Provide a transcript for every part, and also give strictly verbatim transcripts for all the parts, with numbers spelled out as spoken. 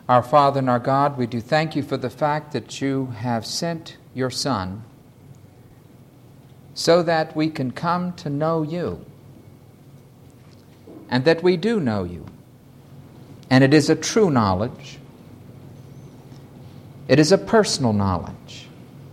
Our Father and our God, we do thank you for the fact that you have sent your Son so that we can come to know you, and that we do know you. And it is a true knowledge. It is a personal knowledge.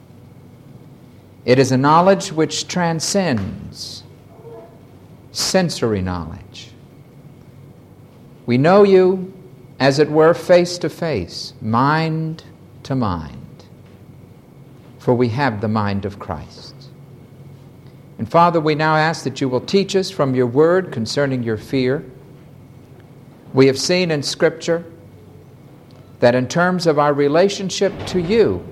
It is a knowledge which transcends sensory knowledge. We know you, as it were, face to face, mind to mind, for we have the mind of Christ. And Father, we now ask that you will teach us from your word concerning your fear. We have seen in Scripture that in terms of our relationship to you,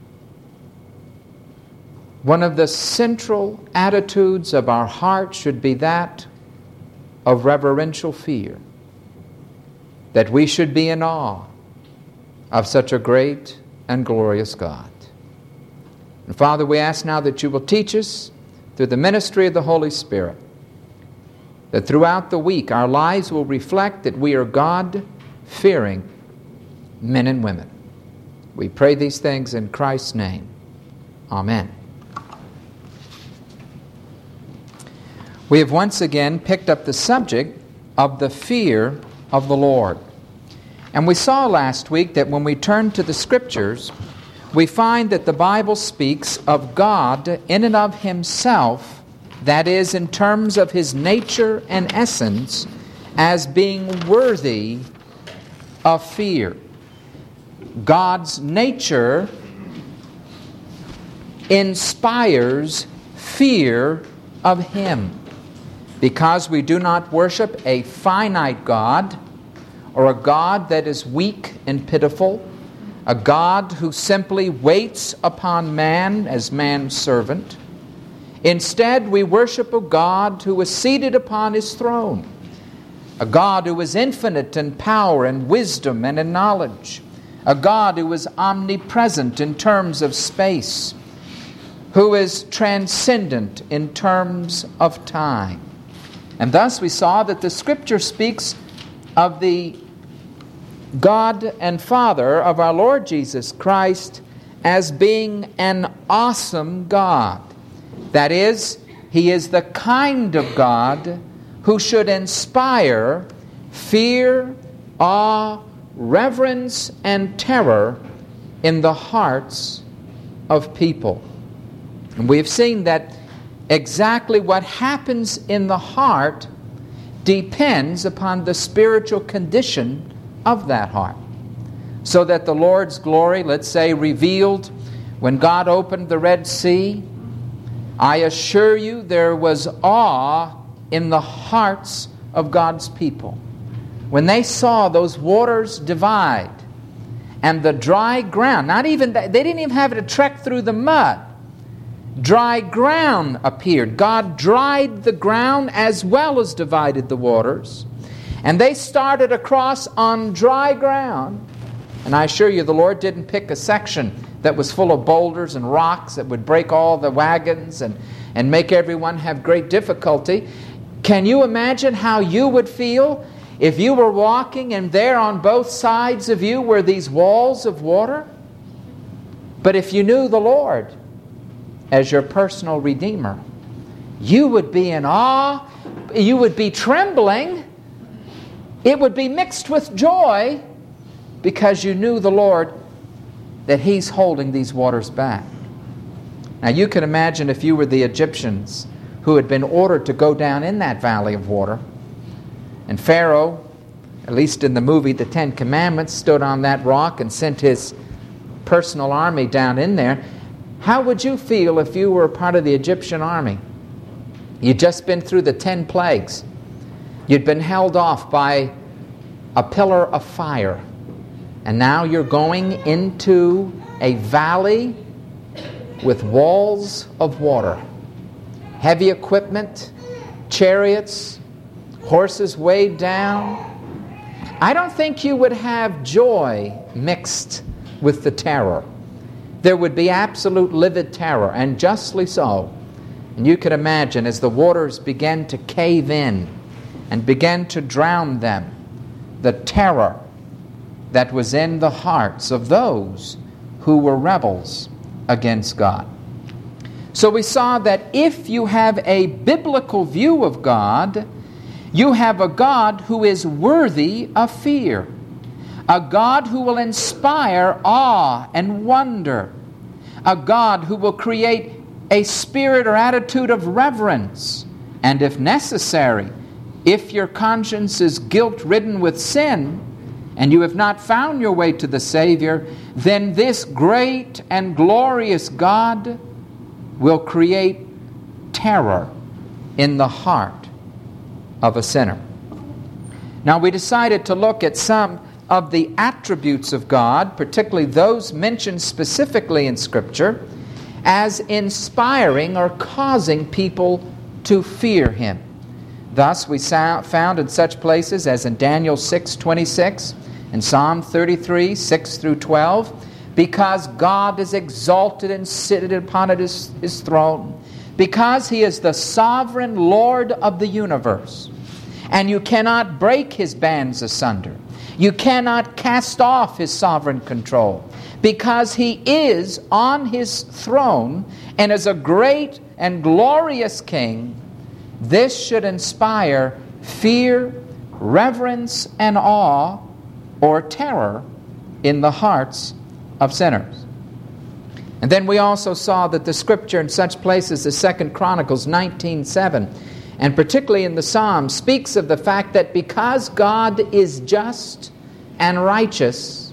one of the central attitudes of our heart should be that of reverential fear, that we should be in awe of such a great and glorious God. And Father, we ask now that you will teach us through the ministry of the Holy Spirit, that throughout the week our lives will reflect that we are God-fearing men and women. We pray these things in Christ's name. Amen. We have once again picked up the subject of the fear of the Lord. And we saw last week that when we turn to the Scriptures, we find that the Bible speaks of God in and of Himself, that is, in terms of His nature and essence, as being worthy of fear. God's nature inspires fear of Him, because we do not worship a finite God, or a God that is weak and pitiful, a God who simply waits upon man as man's servant. Instead, we worship a God who is seated upon His throne, a God who is infinite in power and wisdom and in knowledge, a God who is omnipresent in terms of space, who is transcendent in terms of time. And thus we saw that the Scripture speaks of the God and Father of our Lord Jesus Christ as being an awesome God. That is, He is the kind of God who should inspire fear, awe, reverence, and terror in the hearts of people. And we have seen that exactly what happens in the heart depends upon the spiritual condition of that heart. So that the Lord's glory, let's say, revealed when God opened the Red Sea, I assure you there was awe in the hearts of God's people. When they saw those waters divide and the dry ground, not even they didn't even have to trek through the mud. Dry ground appeared. God dried the ground as well as divided the waters. And they started across on dry ground. And I assure you the Lord didn't pick a section that was full of boulders and rocks that would break all the wagons and, and make everyone have great difficulty. Can you imagine how you would feel if you were walking and there on both sides of you were these walls of water? But if you knew the Lord as your personal Redeemer, you would be in awe, you would be trembling, it would be mixed with joy, because you knew the Lord, that He's holding these waters back. Now you can imagine if you were the Egyptians who had been ordered to go down in that valley of water, and Pharaoh, at least in the movie The Ten Commandments, stood on that rock and sent his personal army down in there. How would you feel if you were a part of the Egyptian army? You'd just been through the ten plagues. You'd been held off by a pillar of fire. And now you're going into a valley with walls of water. Heavy equipment, chariots, horses weighed down. I don't think you would have joy mixed with the terror. There would be absolute livid terror, and justly so. And you could imagine as the waters began to cave in and began to drown them, the terror that was in the hearts of those who were rebels against God. So we saw that if you have a biblical view of God, you have a God who is worthy of fear, a God who will inspire awe and wonder, a God who will create a spirit or attitude of reverence, and if necessary, if your conscience is guilt-ridden with sin, and you have not found your way to the Savior, then this great and glorious God will create terror in the heart of a sinner. Now, we decided to look at some of the attributes of God, particularly those mentioned specifically in Scripture, as inspiring or causing people to fear Him. Thus, we found in such places as in Daniel six twenty-six and Psalm thirty-three, six through twelve, because God is exalted and sitteth upon his, his throne, because He is the sovereign Lord of the universe, and you cannot break His bands asunder. You cannot cast off His sovereign control, because He is on His throne and is a great and glorious King. This should inspire fear, reverence, and awe, or terror, in the hearts of sinners. And then we also saw that the Scripture in such places as Second Chronicles nineteen seven, and particularly in the Psalms, speaks of the fact that because God is just and righteous,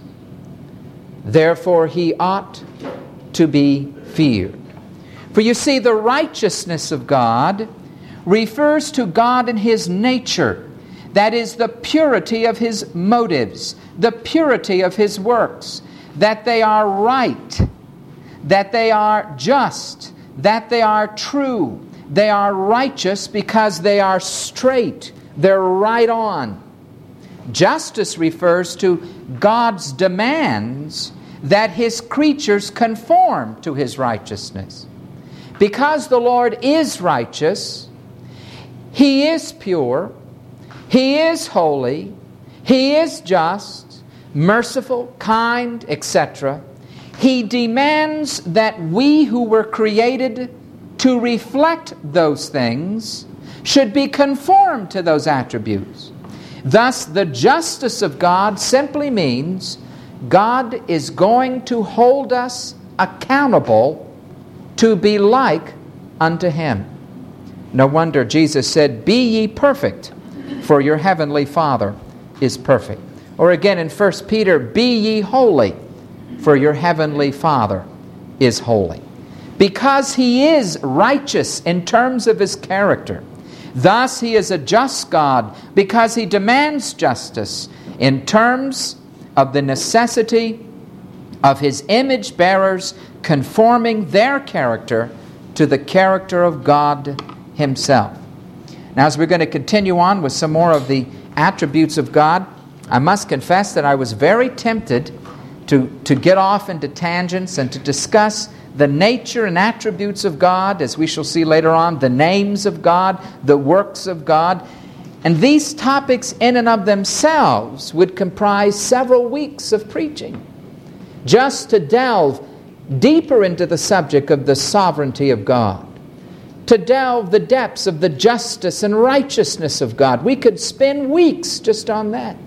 therefore He ought to be feared. For you see, the righteousness of God refers to God in His nature. That is, the purity of His motives, the purity of His works, that they are right, that they are just, that they are true, they are righteous because they are straight, they're right on. Justice refers to God's demands that His creatures conform to His righteousness. Because the Lord is righteous, He is pure, He is holy, He is just, merciful, kind, et cetera. He demands that we who were created to reflect those things should be conformed to those attributes. Thus, the justice of God simply means God is going to hold us accountable to be like unto Him. No wonder Jesus said, "Be ye perfect, for your heavenly Father is perfect." Or again in First Peter, "Be ye holy, for your heavenly Father is holy." Because He is righteous in terms of His character. Thus He is a just God because He demands justice in terms of the necessity of His image bearers conforming their character to the character of God Himself. Now, as we're going to continue on with some more of the attributes of God, I must confess that I was very tempted to, to get off into tangents and to discuss the nature and attributes of God, as we shall see later on, the names of God, the works of God. And these topics in and of themselves would comprise several weeks of preaching, just to delve deeper into the subject of the sovereignty of God, to delve the depths of the justice and righteousness of God. We could spend weeks just on that.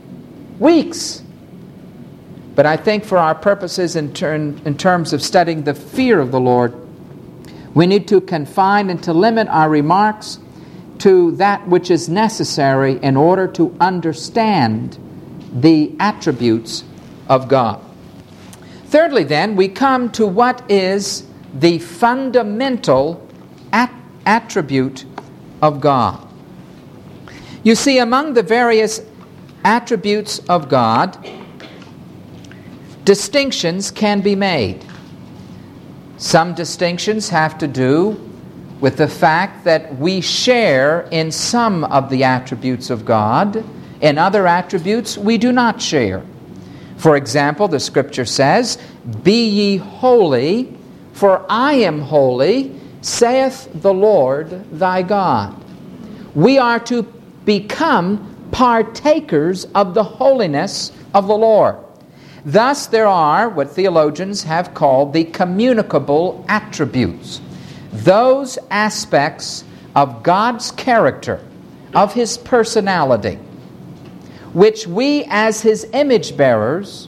Weeks. But I think for our purposes in, turn, in terms of studying the fear of the Lord, we need to confine and to limit our remarks to that which is necessary in order to understand the attributes of God. Thirdly, then, we come to what is the fundamental at- attribute of God. You see, among the various attributes of God, distinctions can be made. Some distinctions have to do with the fact that we share in some of the attributes of God. In other attributes, we do not share. For example, the Scripture says, "Be ye holy, for I am holy, saith the Lord thy God." We are to become partakers of the holiness of the Lord. Thus there are what theologians have called the communicable attributes, those aspects of God's character, of His personality, which we as His image bearers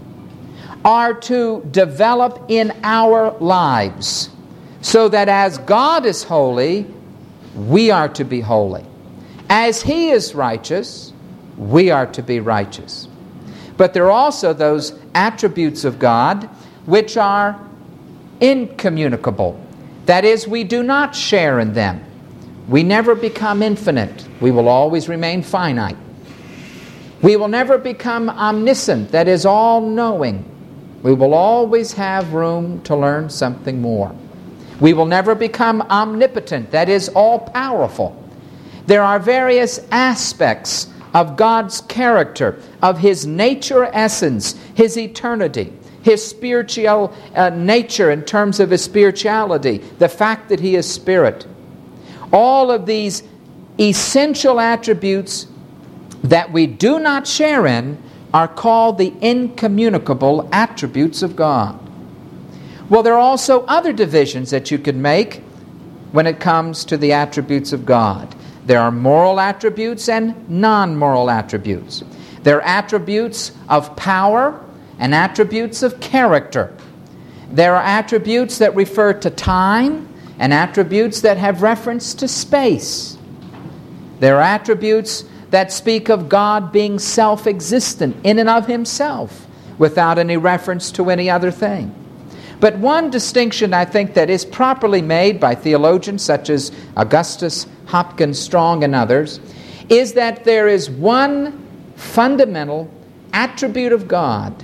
are to develop in our lives, so that as God is holy, we are to be holy. As He is righteous, we are to be righteous. But there are also those attributes of God which are incommunicable. That is, we do not share in them. We never become infinite. We will always remain finite. We will never become omniscient, that is, all-knowing. We will always have room to learn something more. We will never become omnipotent, that is, all-powerful. There are various aspects of God's character, of His nature essence, His eternity, His spiritual uh, nature in terms of His spirituality, the fact that He is Spirit. All of these essential attributes that we do not share in are called the incommunicable attributes of God. Well, there are also other divisions that you could make when it comes to the attributes of God. There are moral attributes and non-moral attributes. There are attributes of power and attributes of character. There are attributes that refer to time and attributes that have reference to space. There are attributes that speak of God being self-existent in and of Himself without any reference to any other thing. But one distinction I think that is properly made by theologians such as Augustus, Hopkins, Strong, and others is that there is one fundamental attribute of God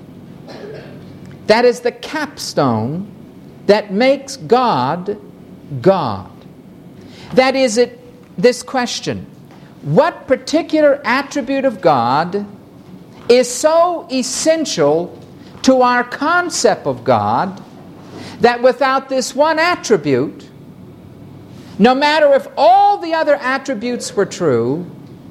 that is the capstone that makes God God. That is it, this question: what particular attribute of God is so essential to our concept of God that without this one attribute, no matter if all the other attributes were true,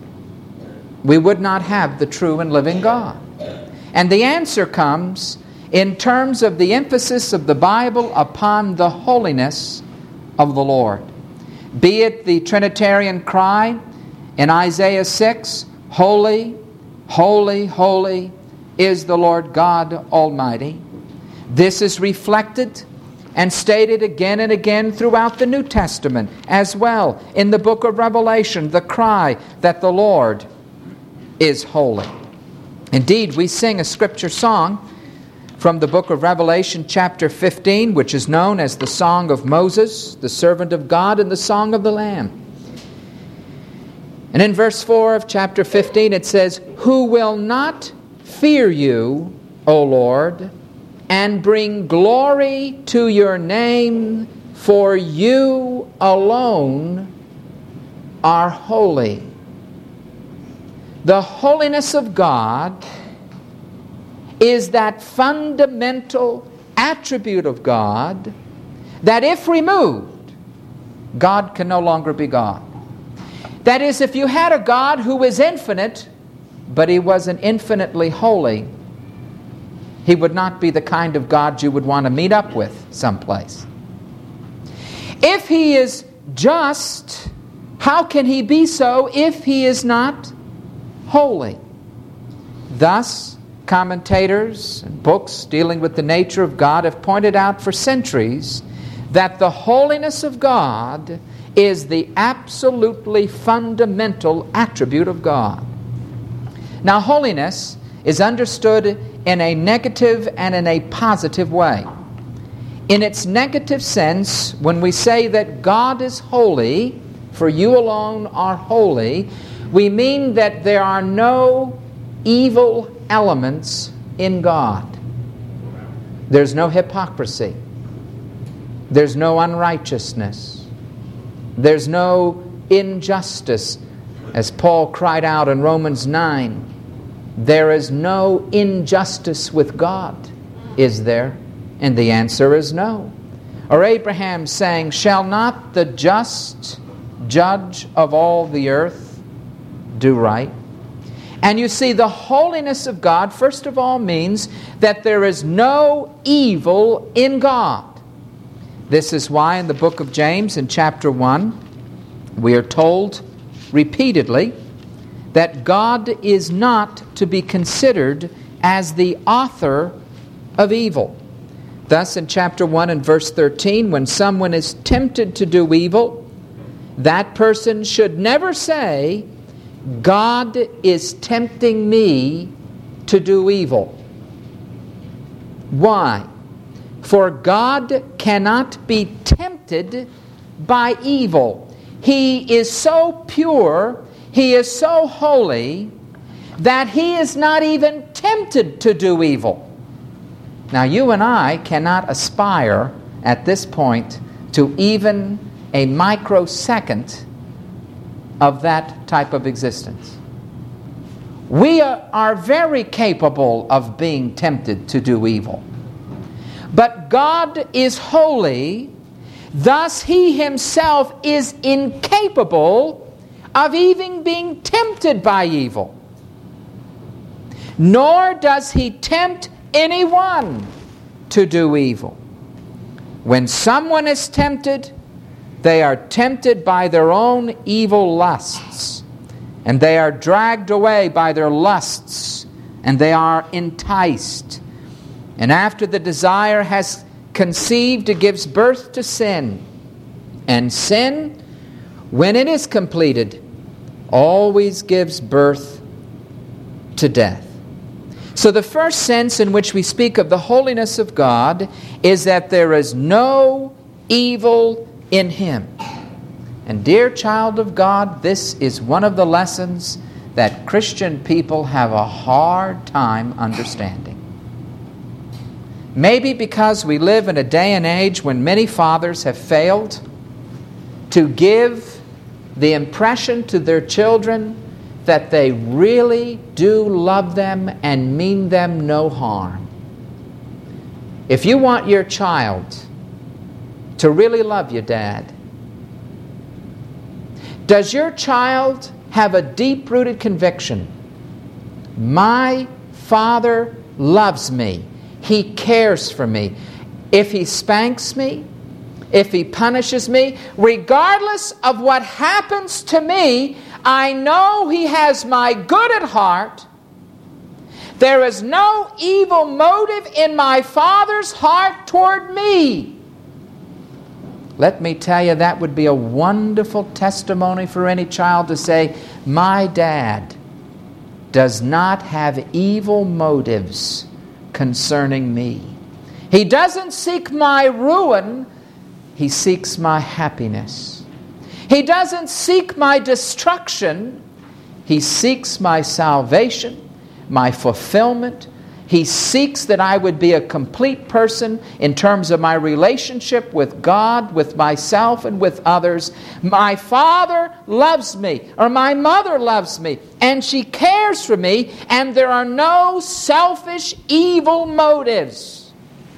we would not have the true and living God? And the answer comes in terms of the emphasis of the Bible upon the holiness of the Lord. Be it the Trinitarian cry in Isaiah six, "Holy, holy, holy is the Lord God Almighty." This is reflected and stated again and again throughout the New Testament as well. In the book of Revelation, the cry that the Lord is holy. Indeed, we sing a scripture song from the book of Revelation chapter fifteen, which is known as the Song of Moses, the servant of God, and the Song of the Lamb. And in verse four of chapter fifteen it says, "Who will not fear you, O Lord, and bring glory to your name, for you alone are holy." The holiness of God is that fundamental attribute of God that if removed, God can no longer be God. That is, if you had a God who is infinite, but He wasn't infinitely holy, He would not be the kind of God you would want to meet up with someplace. If He is just, how can He be so if He is not holy? Thus, commentators and books dealing with the nature of God have pointed out for centuries that the holiness of God is the absolutely fundamental attribute of God. Now, holiness is understood in a negative and in a positive way. In its negative sense, when we say that God is holy, for you alone are holy, we mean that there are no evil elements in God. There's no hypocrisy. There's no unrighteousness. There's no injustice. As Paul cried out in Romans nine, there is no injustice with God, is there? And the answer is no. Or Abraham saying, "Shall not the just judge of all the earth do right?" And you see, the holiness of God, first of all, means that there is no evil in God. This is why in the book of James, in chapter one, we are told repeatedly that God is not to be considered as the author of evil. Thus, in chapter one and verse thirteen, when someone is tempted to do evil, that person should never say, God is tempting me to do evil. Why? For God cannot be tempted by evil. He is so pure, He is so holy, that He is not even tempted to do evil. Now, you and I cannot aspire at this point to even a microsecond of that type of existence. We are, are very capable of being tempted to do evil. But God is holy, thus He Himself is incapable of even being tempted by evil. Nor does He tempt anyone to do evil. When someone is tempted, they are tempted by their own evil lusts, and they are dragged away by their lusts, and they are enticed. And after the desire has conceived, it gives birth to sin. And sin, when it is completed, always gives birth to death. So the first sense in which we speak of the holiness of God is that there is no evil in Him. And dear child of God, this is one of the lessons that Christian people have a hard time understanding. Maybe because we live in a day and age when many fathers have failed to give the impression to their children that they really do love them and mean them no harm. If you want your child to really love you, Dad, does your child have a deep-rooted conviction? My Father loves me. He cares for me. If He spanks me, if He punishes me, regardless of what happens to me, I know He has my good at heart. There is no evil motive in my Father's heart toward me. Let me tell you, that would be a wonderful testimony for any child to say, my dad does not have evil motives concerning me. He doesn't seek my ruin, He seeks my happiness. He doesn't seek my destruction, He seeks my salvation, my fulfillment. He seeks that I would be a complete person in terms of my relationship with God, with myself, and with others. My Father loves me, or my mother loves me, and she cares for me, and there are no selfish, evil motives.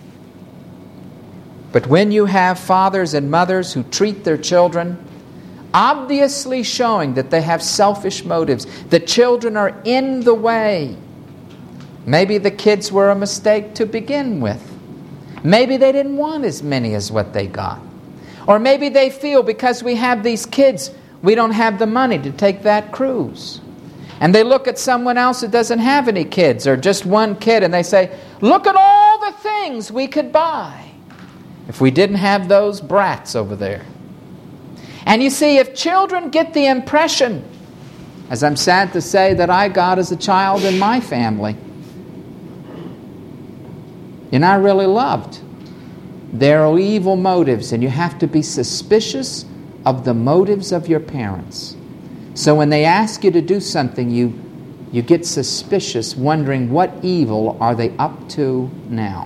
But when you have fathers and mothers who treat their children, obviously showing that they have selfish motives, the children are in the way. Maybe the kids were a mistake to begin with. Maybe they didn't want as many as what they got. Or maybe they feel because we have these kids, we don't have the money to take that cruise. And they look at someone else that doesn't have any kids, or just one kid, and they say, look at all the things we could buy if we didn't have those brats over there. And you see, if children get the impression, as I'm sad to say that I got as a child in my family, you're not really loved. There are evil motives, and you have to be suspicious of the motives of your parents. So when they ask you to do something, you, you get suspicious, wondering what evil are they up to now.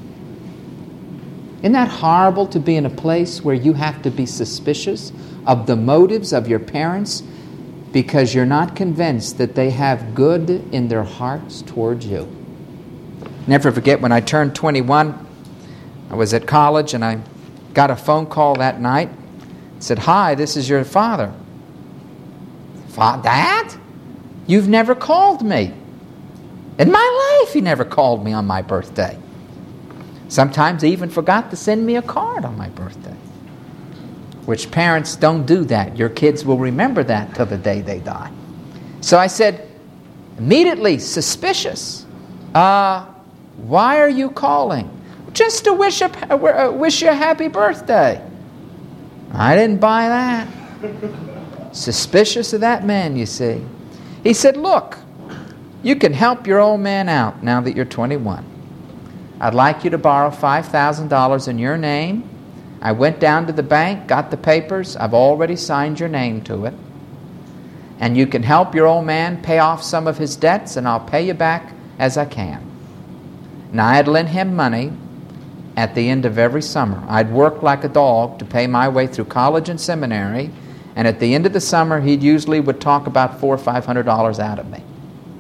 Isn't that horrible to be in a place where you have to be suspicious of the motives of your parents because you're not convinced that they have good in their hearts towards you? Never forget when I turned twenty-one, I was at college and I got a phone call that night. It said, hi, this is your father. Fa- Dad? You've never called me. In my life, you never called me on my birthday. Sometimes he even forgot to send me a card on my birthday. Which parents don't do that. Your kids will remember that till the day they die. So I said, immediately suspicious. Uh, why are you calling? Just to wish, a, uh, wish you a happy birthday. I didn't buy that. Suspicious of that man, you see. He said, look, you can help your old man out now that you're twenty-one. I'd like you to borrow five thousand dollars in your name. I went down to the bank, got the papers. I've already signed your name to it. And you can help your old man pay off some of his debts, and I'll pay you back as I can. Now, I'd lend him money at the end of every summer. I'd work like a dog to pay my way through college and seminary, and at the end of the summer, he usually would talk about four or five hundred dollars out of me.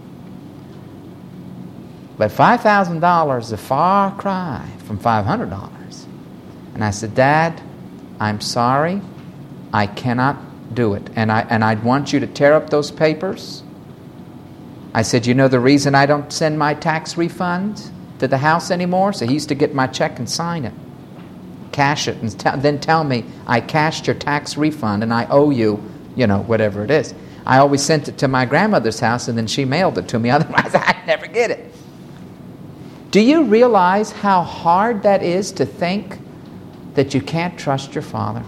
But five thousand dollars is a far cry from five hundred dollars. And I said, Dad, I'm sorry, I cannot do it. And, I, and I'd want you to tear up those papers. I said, you know the reason I don't send my tax refund to the house anymore? So he used to get my check and sign it, cash it, and t- then tell me, I cashed your tax refund and I owe you, you know, whatever it is. I always sent it to my grandmother's house and then she mailed it to me. Otherwise, I'd never get it. Do you realize how hard that is to think that you can't trust your Father?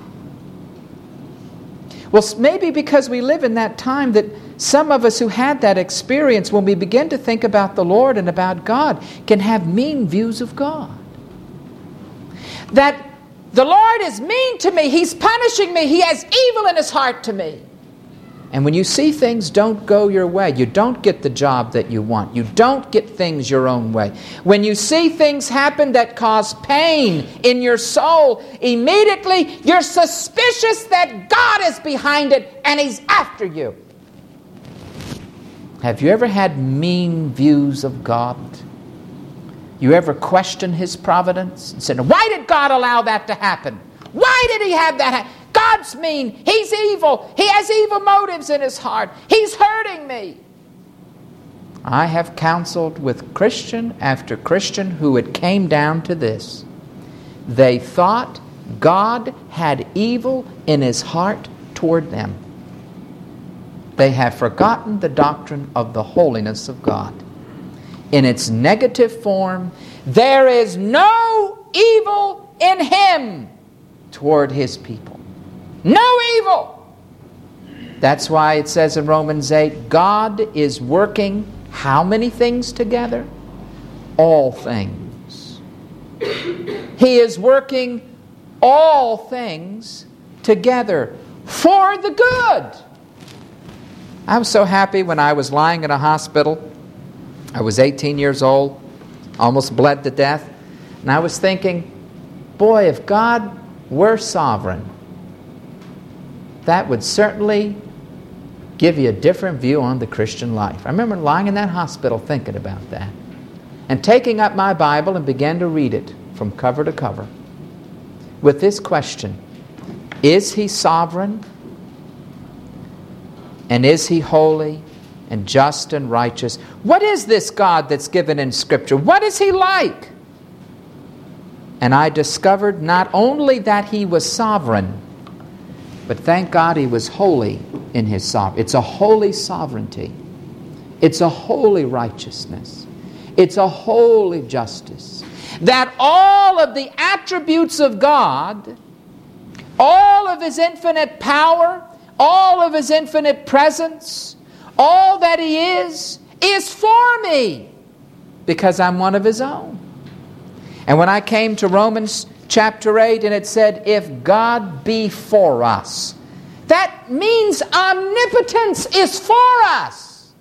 Well, maybe because we live in that time that some of us who had that experience, when we begin to think about the Lord and about God, can have mean views of God. That the Lord is mean to me. He's punishing me. He has evil in His heart to me. And when you see things don't go your way, you don't get the job that you want, you don't get things your own way, when you see things happen that cause pain in your soul, immediately you're suspicious that God is behind it and He's after you. Have you ever had mean views of God? You ever question His providence and said, why did God allow that to happen? Why did He have that happen? God's mean. He's evil. He has evil motives in His heart. He's hurting me. I have counseled with Christian after Christian who it came down to this. They thought God had evil in His heart toward them. They have forgotten the doctrine of the holiness of God. In its negative form, there is no evil in Him toward His people. No evil. That's why it says in Romans eight, God is working how many things together? All things. He is working all things together for the good. I was so happy when I was lying in a hospital. I was eighteen years old, almost bled to death. And I was thinking, boy, if God were sovereign, that would certainly give you a different view on the Christian life. I remember lying in that hospital thinking about that and taking up my Bible and began to read it from cover to cover with this question: is He sovereign? And is He holy and just and righteous? What is this God that's given in Scripture? What is He like? And I discovered not only that He was sovereign, but thank God He was holy in His sovereignty. It's a holy sovereignty. It's a holy righteousness. It's a holy justice. That all of the attributes of God, all of His infinite power, all of His infinite presence, all that He is, is for me because I'm one of His own. And when I came to Romans chapter eight, and it said, if God be for us, that means omnipotence is for us.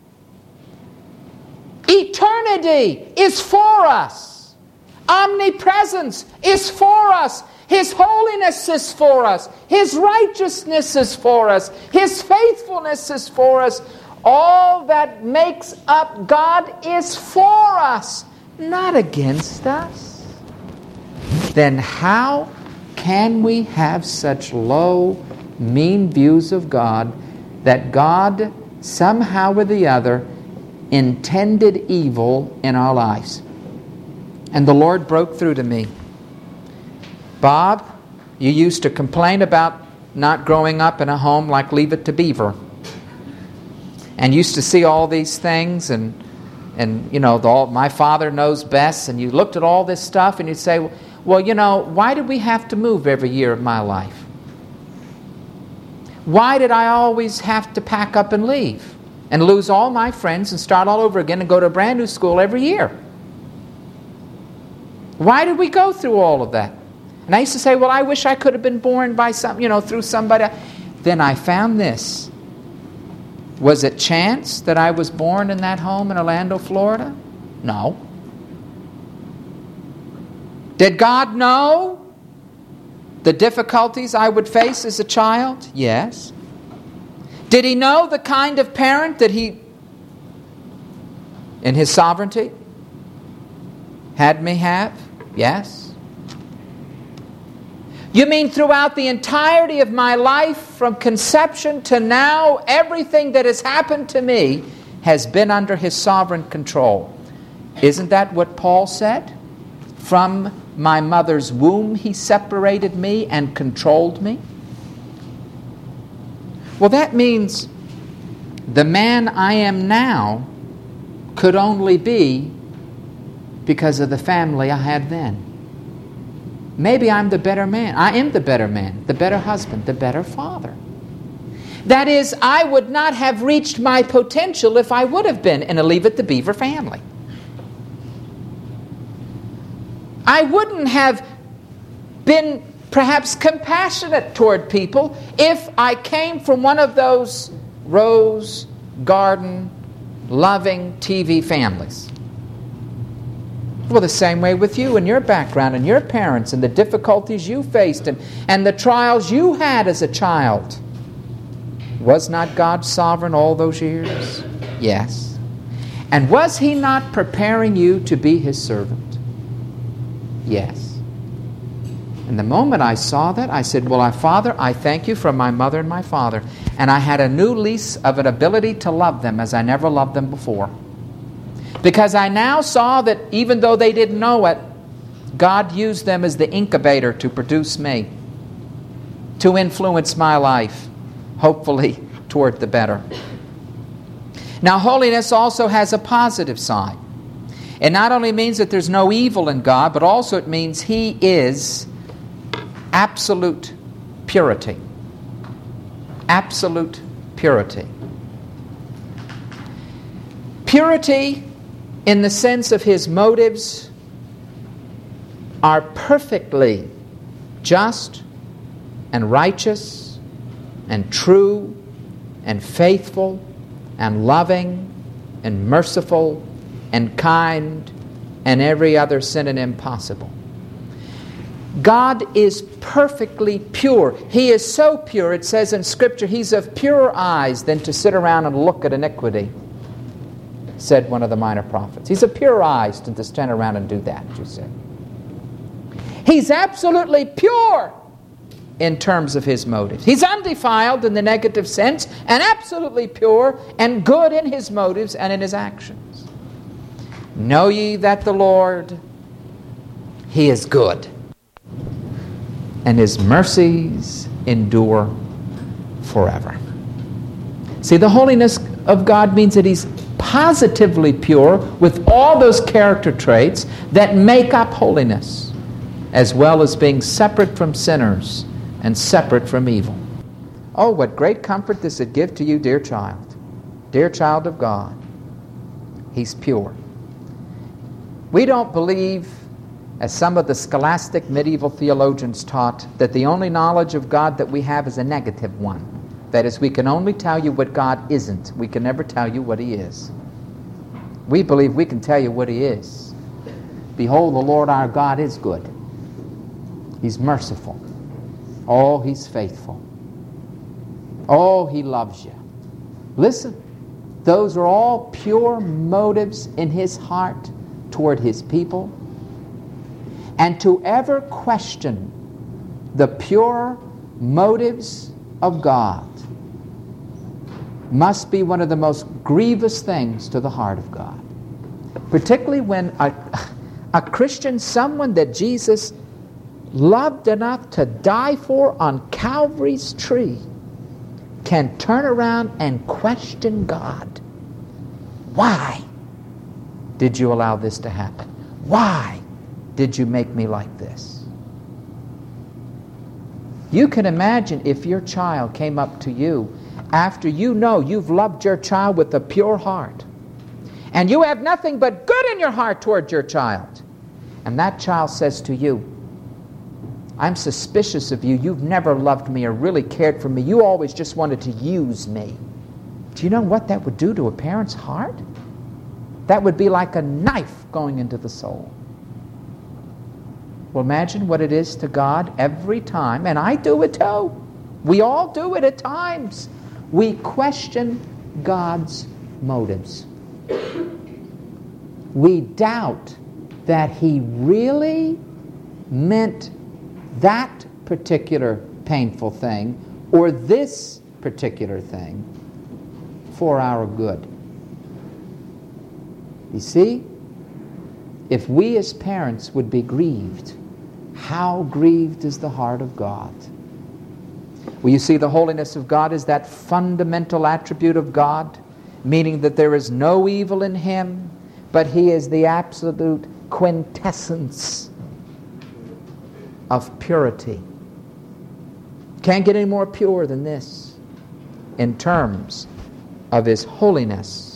Eternity is for us. Omnipresence is for us. His holiness is for us. His righteousness is for us. His faithfulness is for us. All that makes up God is for us, not against us. Then how can we have such low, mean views of God that God somehow or the other, intended evil in our lives. And the Lord broke through to me. Bob, you used to complain about not growing up in a home like Leave It to Beaver. And used to see all these things, and, and you know, the, all, my father knows best, and you looked at all this stuff, and you'd say, well, you know, why did we have to move every year of my life? Why did I always have to pack up and leave and lose all my friends and start all over again and go to a brand new school every year? Why did we go through all of that? And I used to say, well, I wish I could have been born by some, you know, through somebody. Then I found this. Was it chance that I was born in that home in Orlando, Florida? No. Did God know the difficulties I would face as a child? Yes. Did He know the kind of parent that He, in His sovereignty, had me have? Yes. You mean throughout the entirety of my life, from conception to now, everything that has happened to me has been under His sovereign control? Isn't that what Paul said? From my mother's womb He separated me and controlled me. Well, that means the man I am now could only be because of the family I had then. Maybe I'm the better man. I am the better man, the better husband, the better father. That is, I would not have reached my potential if I would have been in a Leave It to Beaver family. I wouldn't have been perhaps compassionate toward people if I came from one of those rose garden loving T V families. Well, the same way with you and your background and your parents and the difficulties you faced and, and the trials you had as a child. Was not God sovereign all those years? Yes. And was He not preparing you to be His servant? Yes. And the moment I saw that, I said, well, I, Father, I thank You for my mother and my father. And I had a new lease of an ability to love them as I never loved them before. Because I now saw that even though they didn't know it, God used them as the incubator to produce me, to influence my life, hopefully toward the better. Now, holiness also has a positive side. It not only means that there's no evil in God, but also it means He is absolute purity. Absolute purity. Purity, in the sense of His motives, are perfectly just and righteous and true and faithful and loving and merciful and kind and every other synonym possible. God is perfectly pure. He is so pure, it says in Scripture, He's of purer eyes than to sit around and look at iniquity, said one of the minor prophets. He's of purer eyes than to stand around and do that, you said. He's absolutely pure in terms of His motives. He's undefiled in the negative sense, and absolutely pure and good in His motives and in His actions. Know ye that the Lord, He is good, and His mercies endure forever. See, the holiness of God means that He's positively pure with all those character traits that make up holiness, as well as being separate from sinners and separate from evil. Oh, what great comfort this would give to you, dear child, dear child of God. He's pure. We don't believe, as some of the scholastic medieval theologians taught, that the only knowledge of God that we have is a negative one. That is, we can only tell you what God isn't. We can never tell you what He is. We believe we can tell you what He is. Behold, the Lord our God is good. He's merciful. Oh, He's faithful. Oh, He loves you. Listen, those are all pure motives in His heart toward His people. And to ever question the pure motives of God must be one of the most grievous things to the heart of God. Particularly when a, a Christian, someone that Jesus loved enough to die for on Calvary's tree, can turn around and question God. Why did you allow this to happen? Why did you make me like this? You can imagine if your child came up to you after you know you've loved your child with a pure heart, and you have nothing but good in your heart toward your child, and that child says to you, I'm suspicious of you. You've never loved me or really cared for me. You always just wanted to use me. Do you know what that would do to a parent's heart? That would be like a knife going into the soul. Well, imagine what it is to God every time, and I do it too. We all do it at times. We question God's motives. We doubt that He really meant that particular painful thing or this particular thing for our good. You see, if we as parents would be grieved, how grieved is the heart of God? Well, you see, the holiness of God is that fundamental attribute of God, meaning that there is no evil in Him, but He is the absolute quintessence of purity. Can't get any more pure than this in terms of His holiness,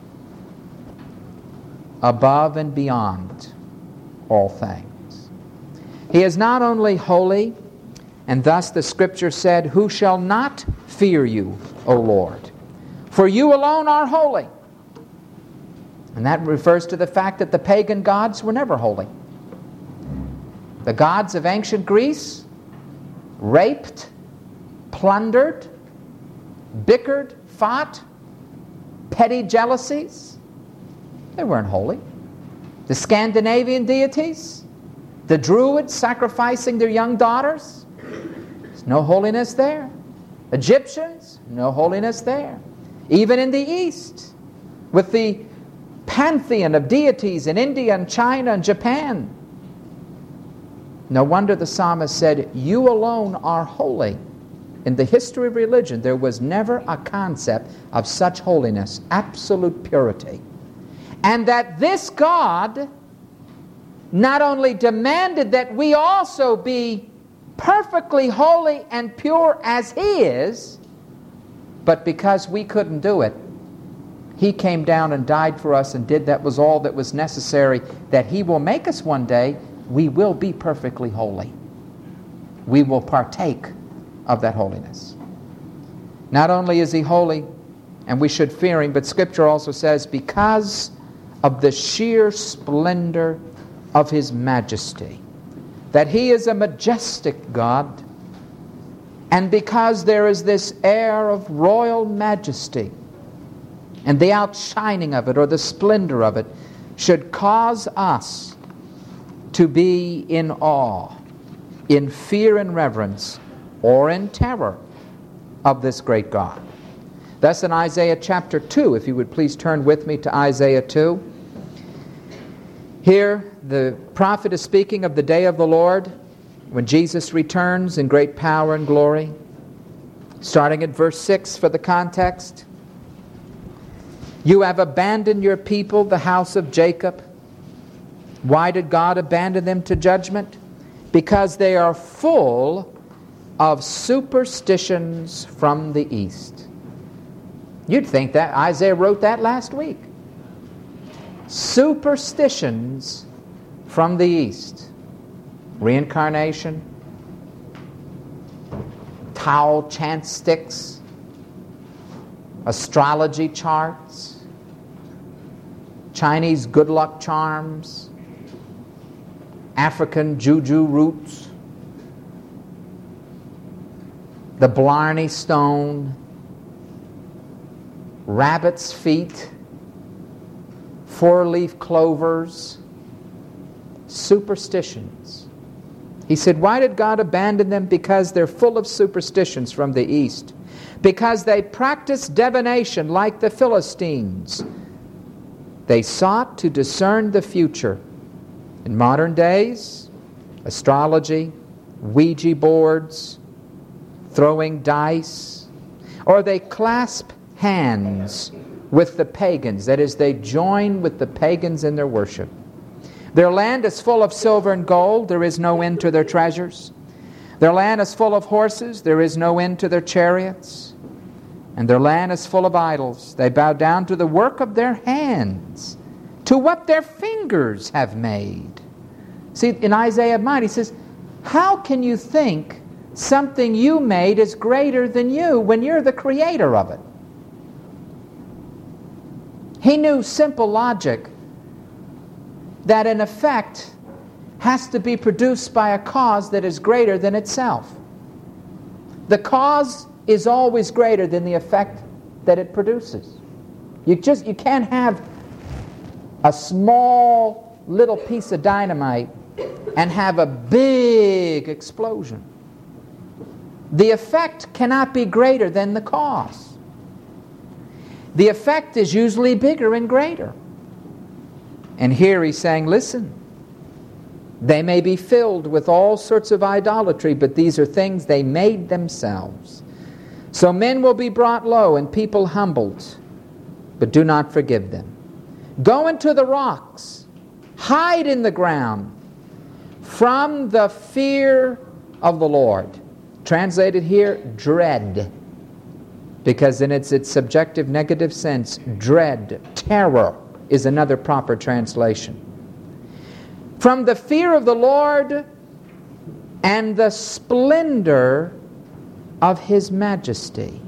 above and beyond all things. He is not only holy, and thus the Scripture said, who shall not fear you, O Lord? For you alone are holy. And that refers to the fact that the pagan gods were never holy. The gods of ancient Greece raped, plundered, bickered, fought, petty jealousies. They weren't holy. The Scandinavian deities, the Druids sacrificing their young daughters, there's no holiness there. Egyptians, no holiness there. Even in the East, with the pantheon of deities in India and China and Japan. No wonder the psalmist said, you alone are holy. In the history of religion, there was never a concept of such holiness, absolute purity. And that this God not only demanded that we also be perfectly holy and pure as He is, but because we couldn't do it, He came down and died for us and did that was all that was necessary, that He will make us one day, we will be perfectly holy. We will partake of that holiness. Not only is He holy, and we should fear Him, but Scripture also says, because of the sheer splendor of His majesty, that He is a majestic God, and because there is this air of royal majesty, and the outshining of it, or the splendor of it, should cause us to be in awe, in fear and reverence, or in terror of this great God. Thus in Isaiah chapter two, if you would please turn with me to Isaiah two. Here the prophet is speaking of the day of the Lord, when Jesus returns in great power and glory. Starting at verse six for the context. You have abandoned your people, the house of Jacob. Why did God abandon them to judgment? Because they are full of superstitions from the east. You'd think that Isaiah wrote that last week. Superstitions from the east. Reincarnation, towel chant sticks, astrology charts, Chinese good luck charms, African juju roots, the Blarney stone, rabbit's feet, four-leaf clovers, superstitions. He said, why did God abandon them? Because they're full of superstitions from the east. because they practiced divination like the Philistines. They sought to discern the future. In modern days, astrology, Ouija boards, throwing dice, or they clasp hands with the pagans. That is, they join with the pagans in their worship. Their land is full of silver and gold. There is no end to their treasures. Their land is full of horses. There is no end to their chariots. And their land is full of idols. They bow down to the work of their hands, to what their fingers have made. See, in Isaiah nine, he says, how can you think something you made is greater than you when you're the creator of it? He knew simple logic that an effect has to be produced by a cause that is greater than itself. The cause is always greater than the effect that it produces. You just you can't have a small little piece of dynamite and have a big explosion. The effect cannot be greater than the cause. The effect is usually bigger and greater. And here he's saying, listen, they may be filled with all sorts of idolatry, but these are things they made themselves. So men will be brought low and people humbled, but do not forgive them. Go into the rocks, hide in the ground from the fear of the Lord. Translated here, dread. Because in its, its subjective negative sense, dread, terror, is another proper translation. From the fear of the Lord and the splendor of His majesty.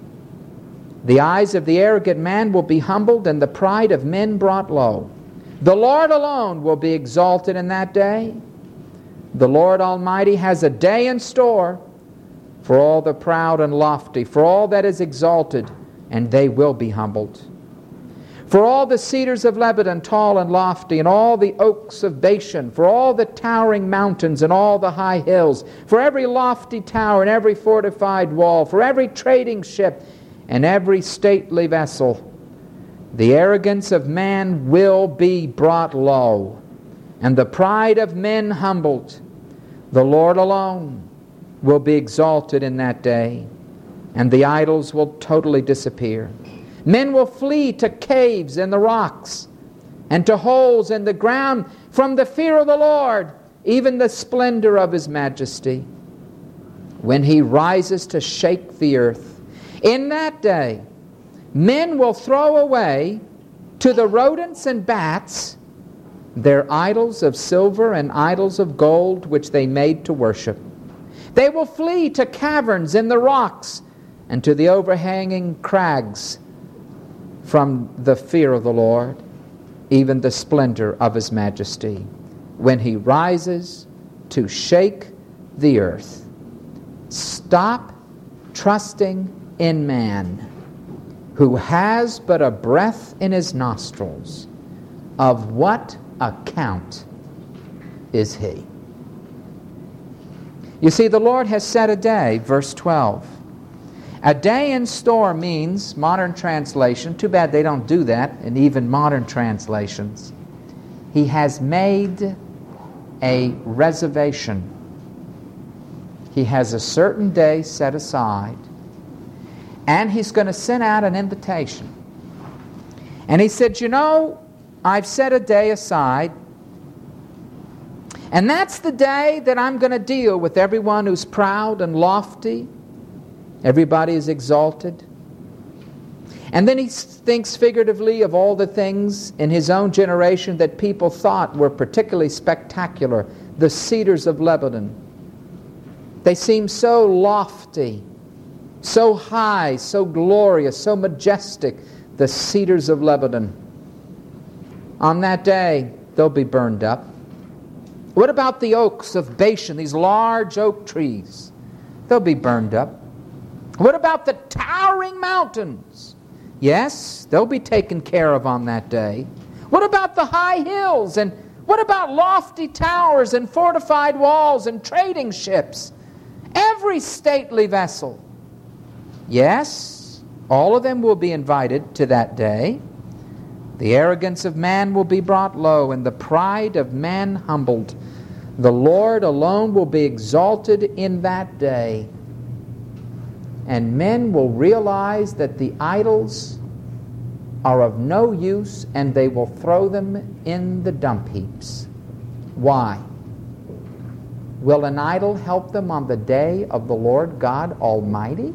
The eyes of the arrogant man will be humbled, and the pride of men brought low. The Lord alone will be exalted in that day. The Lord Almighty has a day in store for all the proud and lofty, for all that is exalted, and they will be humbled. For all the cedars of Lebanon, tall and lofty, and all the oaks of Bashan, for all the towering mountains and all the high hills, for every lofty tower and every fortified wall, for every trading ship and every stately vessel, the arrogance of man will be brought low, and the pride of men humbled. The Lord alone will be exalted in that day, and the idols will totally disappear. Men will flee to caves in the rocks and to holes in the ground from the fear of the Lord, even the splendor of His majesty, when He rises to shake the earth. In that day, men will throw away to the rodents and bats their idols of silver and idols of gold which they made to worship. They will flee to caverns in the rocks and to the overhanging crags from the fear of the Lord, even the splendor of His majesty, when He rises to shake the earth. Stop trusting in man, who has but a breath in his nostrils. Of what account is he? You see, the Lord has set a day, verse twelve. A day in store means, modern translation, too bad they don't do that in even modern translations. He has made a reservation. He has a certain day set aside, and He's going to send out an invitation. And He said, you know, I've set a day aside, and that's the day that I'm going to deal with everyone who's proud and lofty. Everybody is exalted. And then He thinks figuratively of all the things in His own generation that people thought were particularly spectacular. The cedars of Lebanon. They seem so lofty, so high, so glorious, so majestic. The cedars of Lebanon. On that day, they'll be burned up. What about the oaks of Bashan, these large oak trees? They'll be burned up. What about the towering mountains? Yes, they'll be taken care of on that day. What about the high hills? And what about lofty towers and fortified walls and trading ships? Every stately vessel. Yes, all of them will be invited to that day. The arrogance of man will be brought low, and the pride of man humbled. The Lord alone will be exalted in that day. And men will realize that the idols are of no use, and they will throw them in the dump heaps. Why? Will an idol help them on the day of the Lord God Almighty?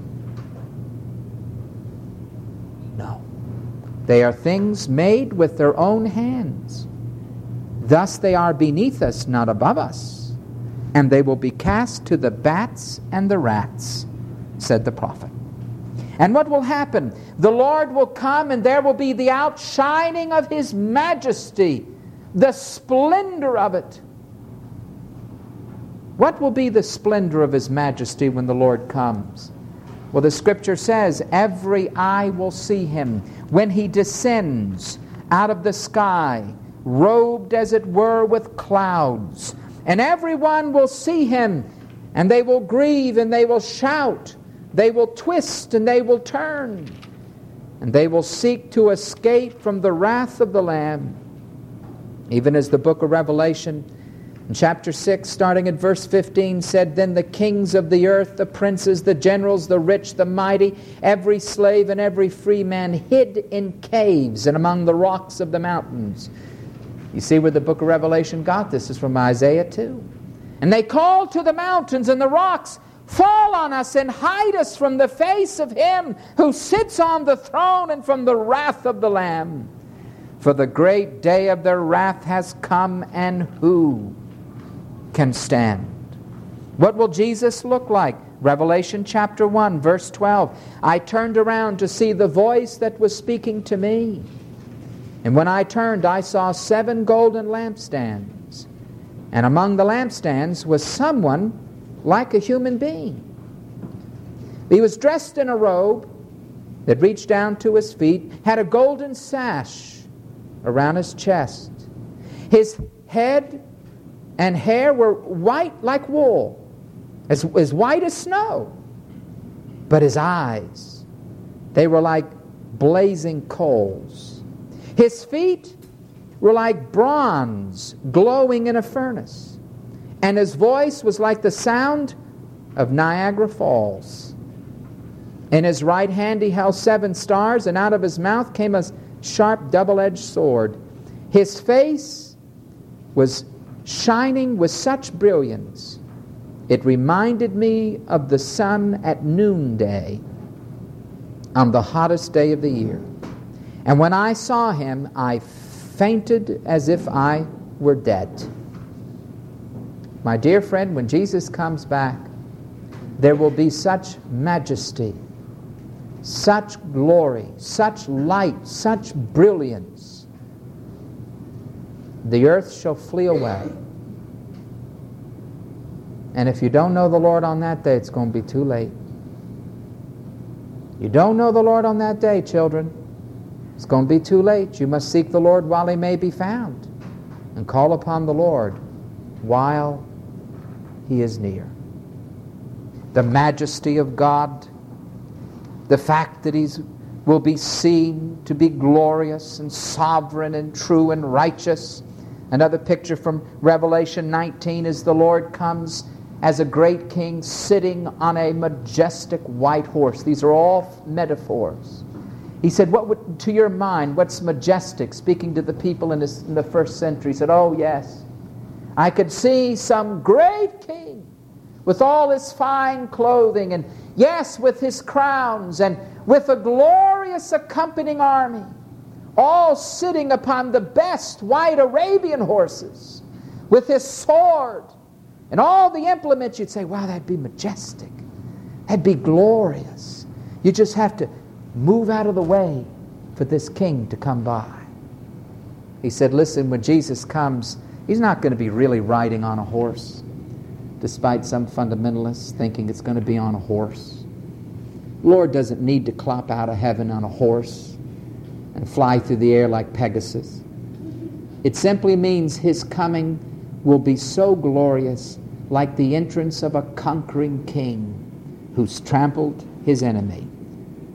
No. They are things made with their own hands. Thus they are beneath us, not above us. And they will be cast to the bats and the rats, said the prophet. And what will happen? The Lord will come, and there will be the outshining of His majesty, the splendor of it. What will be the splendor of His majesty when the Lord comes? Well, the Scripture says, every eye will see Him when He descends out of the sky, robed as it were with clouds. And everyone will see Him, and they will grieve, and they will shout. They will twist and they will turn, and they will seek to escape from the wrath of the Lamb. Even as the book of Revelation, in chapter six, starting at verse fifteen, said, Then the kings of the earth, the princes, the generals, the rich, the mighty, every slave and every free man hid in caves and among the rocks of the mountains. You see where the book of Revelation got this? Is from Isaiah two. And they called to the mountains and the rocks, Fall on us and hide us from the face of Him who sits on the throne and from the wrath of the Lamb. For the great day of their wrath has come, and who can stand? What will Jesus look like? Revelation chapter one, verse twelve. I turned around to see the voice that was speaking to me. And when I turned, I saw seven golden lampstands. And among the lampstands was someone like a human being. He was dressed in a robe that reached down to his feet, had a golden sash around his chest. His head and hair were white like wool, as, as white as snow. But his eyes, they were like blazing coals. His feet were like bronze glowing in a furnace. And his voice was like the sound of Niagara Falls. In his right hand he held seven stars, and out of his mouth came a sharp double-edged sword. His face was shining with such brilliance, it reminded me of the sun at noonday on the hottest day of the year. And when I saw him, I fainted as if I were dead. My dear friend, when Jesus comes back, there will be such majesty, such glory, such light, such brilliance. The earth shall flee away. And if you don't know the Lord on that day, it's going to be too late. You don't know the Lord on that day, children, it's going to be too late. You must seek the Lord while He may be found, and call upon the Lord while He is near. The majesty of God, the fact that He will be seen to be glorious and sovereign and true and righteous. Another picture from Revelation nineteen is the Lord comes as a great king sitting on a majestic white horse. These are all metaphors. He said, what would, to your mind, what's majestic? Speaking to the people in, this, in the first century, he said, oh yes, I could see some great king with all his fine clothing, and yes, with his crowns, and with a glorious accompanying army, all sitting upon the best white Arabian horses, with his sword, and all the implements. You'd say, wow, that'd be majestic. That'd be glorious. You just have to move out of the way for this king to come by. He said, listen, when Jesus comes, He's not going to be really riding on a horse, despite some fundamentalists thinking it's going to be on a horse. The Lord doesn't need to clop out of heaven on a horse and fly through the air like Pegasus. It simply means His coming will be so glorious, like the entrance of a conquering king who's trampled his enemy.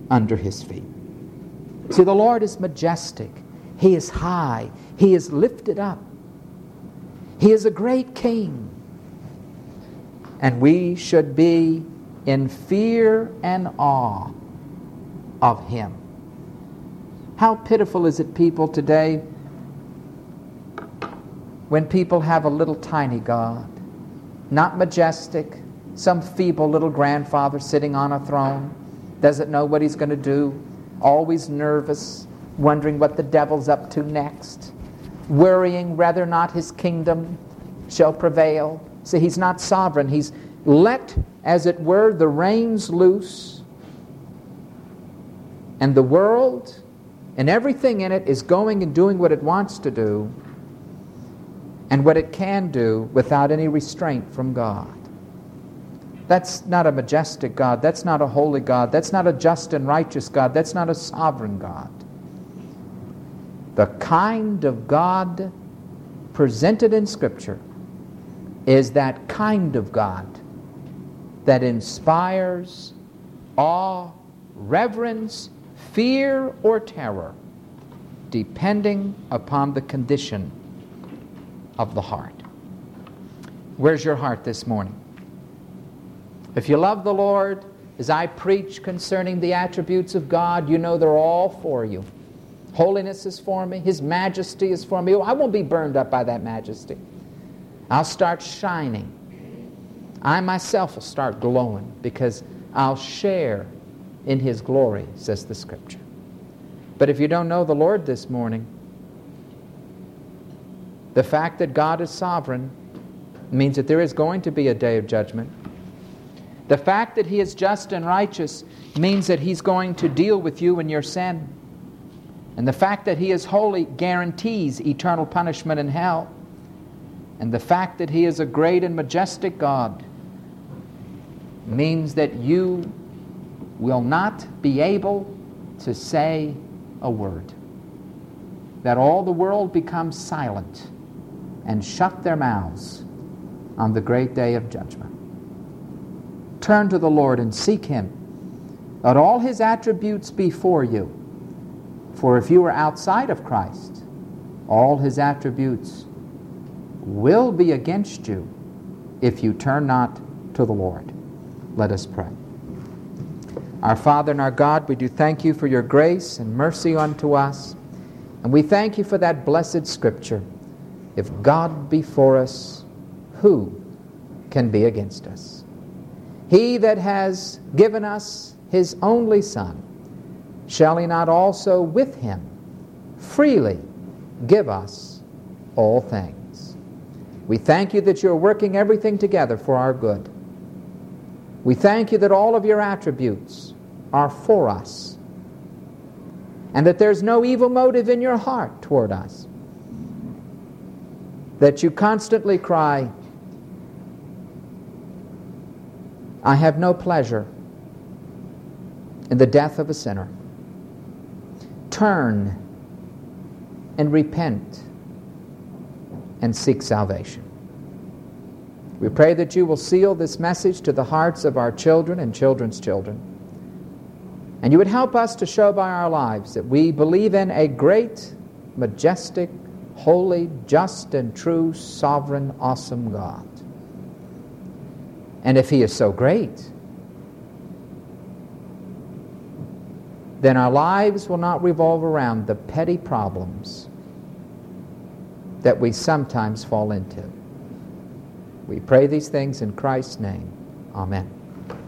under his feet. See, the Lord is majestic. He is high. He is lifted up. He is a great king. And we should be in fear and awe of him. How pitiful is it, people, today, when people have a little tiny God, not majestic, some feeble little grandfather sitting on a throne, doesn't know what he's going to do, always nervous, wondering what the devil's up to next, worrying whether or not his kingdom shall prevail. See, he's not sovereign. He's let, as it were, the reins loose, and the world and everything in it is going and doing what it wants to do and what it can do without any restraint from God. That's not a majestic God. That's not a holy God. That's not a just and righteous God. That's not a sovereign God. The kind of God presented in Scripture is that kind of God that inspires awe, reverence, fear, or terror, depending upon the condition of the heart. Where's your heart this morning? If you love the Lord, as I preach concerning the attributes of God, you know they're all for you. Holiness is for me. His majesty is for me. I won't be burned up by that majesty. I'll start shining. I myself will start glowing because I'll share in his glory, says the Scripture. But if you don't know the Lord this morning, the fact that God is sovereign means that there is going to be a day of judgment. The fact that he is just and righteous means that he's going to deal with you in your sin. And the fact that he is holy guarantees eternal punishment in hell. And the fact that he is a great and majestic God means that you will not be able to say a word. That all the world becomes silent and shut their mouths on the great day of judgment. Turn to the Lord and seek him. Let all his attributes be for you. For if you are outside of Christ, all his attributes will be against you if you turn not to the Lord. Let us pray. Our Father and our God, we do thank you for your grace and mercy unto us. And we thank you for that blessed Scripture. If God be for us, who can be against us? He that has given us his only Son, shall he not also with him freely give us all things? We thank you that you're working everything together for our good. We thank you that all of your attributes are for us, and that there's no evil motive in your heart toward us, that you constantly cry, I have no pleasure in the death of a sinner. Turn and repent and seek salvation. We pray that you will seal this message to the hearts of our children and children's children. And you would help us to show by our lives that we believe in a great, majestic, holy, just, and true, sovereign, awesome God. And if he is so great, then our lives will not revolve around the petty problems that we sometimes fall into. We pray these things in Christ's name. Amen.